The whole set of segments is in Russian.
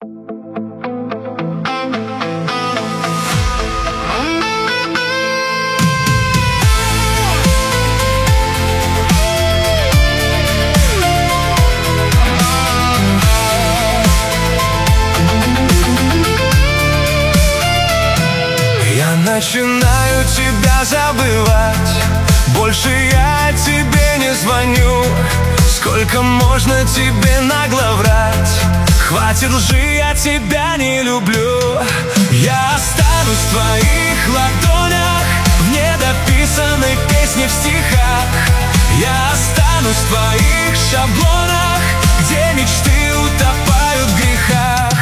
Начинаю тебя забывать, больше я тебе не звоню. Сколько можно тебе нагло врать? Хватит лжи, я тебя не люблю. Я останусь в твоих ладонях, в недописанной песне в стихах. Я останусь в твоих шаблонах, где мечты утопают в грехах.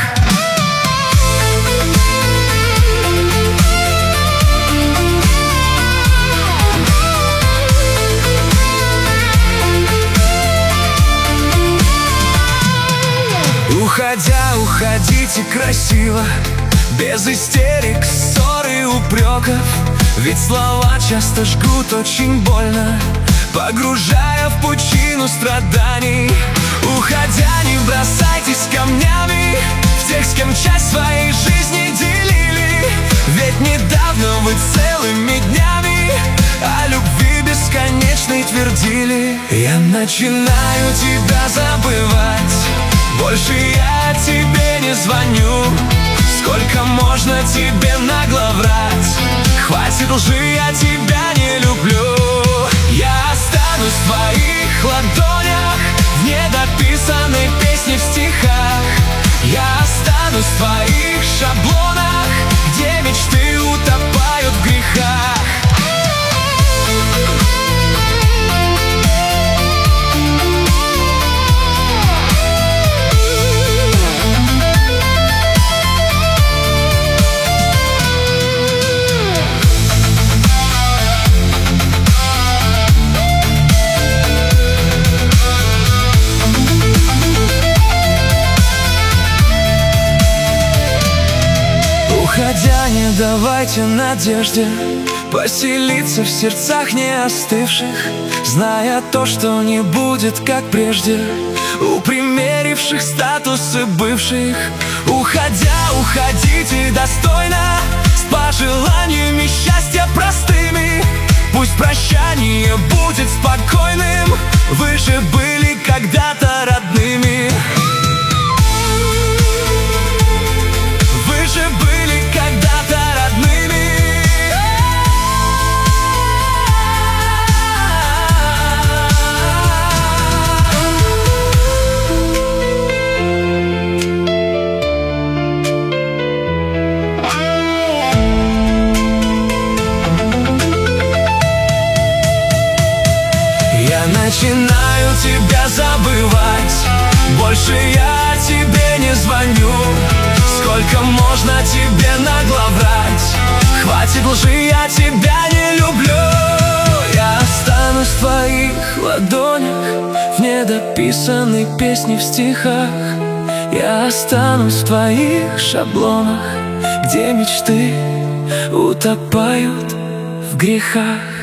Уходя, уходите красиво, без истерик, ссор и упреков. Ведь слова часто жгут очень больно, погружая в пучину страданий. Уходя, не бросайтесь камнями в тех, с кем часть своей жизни делили. Ведь недавно вы целыми днями о любви бесконечной твердили. Я начинаю тебя забывать, больше я тебе не звоню. Сколько можно тебе нагло врать? Хватит лжи, я тебя не люблю. Я останусь в твоих ладонях, в недописанной песне в стихах. Я останусь в твоих шаблонах, где мечты утопают в грехах. Уходя, не давайте надежде поселиться в сердцах не остывших, зная то, что не будет как прежде у примеривших статусы бывших. Уходя, уходите достойно, с пожеланиями счастья простыми. Пусть прощание будет спокойным, вы же были когда-то родными. Вы же были когда-то родными. Я начинаю тебя забывать, больше я тебе не звоню. Сколько можно тебе нагло врать? Хватит лжи, я тебя не люблю. Я останусь в твоих ладонях, в недописанной песне в стихах. Я останусь в твоих шаблонах, где мечты утопают в грехах.